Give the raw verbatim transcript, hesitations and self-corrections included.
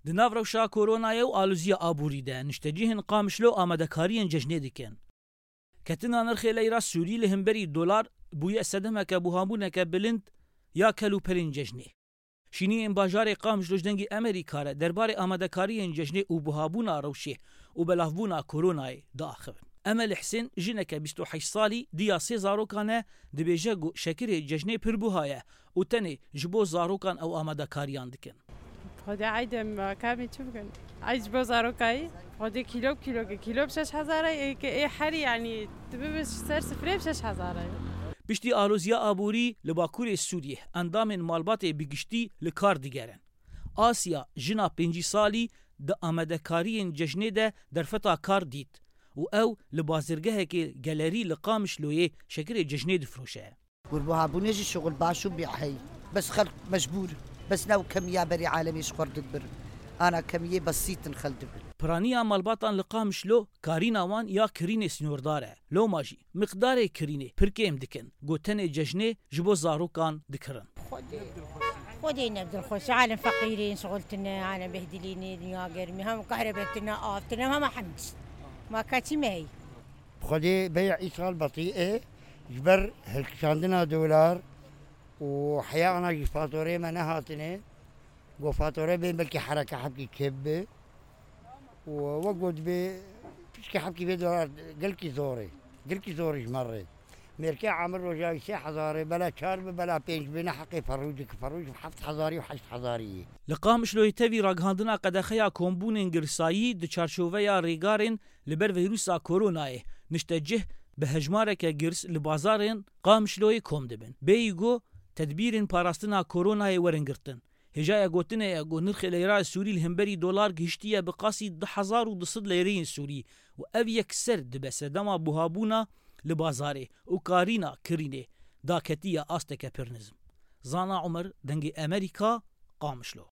Di nav rewşa koronayê û alûziya aborî de niştecihên Qamişlo amadekariyên cejnê dikin. Ketina nirxê leyra Sûrî li hemberî dolar bûye sedemeke buhabûneke bilind ya kelûperên cejnê. Şîniyên bajarê Qamişlo ji dengê Amerîka re derbarê amadekariyên cejnê û buhabûna rewşê û belavbûna koronayê diaxivin. Emel Hesên jineke bîst û heşt salî diya sê zarokan e dibêje got şekirê cejnê pir buhaye û tenê ji bo zarokan ew amadekariyan dikin. خودی عیدم کمی چی بکن؟ عید بازاروکایی خودی کیلو کیلو کیلو بشش هزاره که ای حری یعنی تبی سر سفره بشش هزاره. Piştî alûziya aborî li Bakurê Sûriyê endamên malbatê bigiştî li kar digerin. Asya jina pêncî salî di amadekariyên cejnê de derfeta kar dît û ew li bazirgehekê gelerî li Qamişloyê şekirê cejnê difroşe. والبوهابونة جي شغل باشو بيحي بس خلق مجبور بس ناو كمية بري عالمي شخور دبر أنا كمية بسيط نخل دبر. Piraniya malbatan li Qamişlo karîna wan ya kirînê sînordar e. Loma jî miqdarê kirînê pir kêm dikin. Got tenê cejnê ji bo zarokan dikirin. خودي نبذل خوش عالم فقيرين شغلتنا عالم بهدليني دنيا قرمي هم كهربتنا آفتنا هم حمش ما كاتي ماي خودي بيع إيصال بطيئة جبر هالكشاندنا دولار وحيانا جي فاتوري ما نهاتني قو فاتوري بين بلكي حركة حبكي كبة ووقود بي بشكي حبكي بي دولار قلكي زوري قلكي زوري جمري ميركي عامل رجاي سي حزاري بلا شارب بلا بينج بينا حقي فروجك فروج حفت حزاري وحشت حزاري. Li Qamişloyê tevî ragihandina qedexeya kombûnên girsayî di çarşoveya rêgarên li ber vîrusa koronayê niştecih bi hejmareke girs li bazarên Qamişloyê kom dibin. Bêyî got tedbîrên parastina koronayê werin girtin. Hêjaya gotinê ye got nirxê leyra Sûrî li hemberî dolar gihîştiye bi qasî di hezar û du sed leyreyên Sûrî û ev yekser dibe sedema buhabûna li bazarê û karîna kirînê daketiya asteke pir nizm. Zana Umer dengê Amerîka Qamişlo.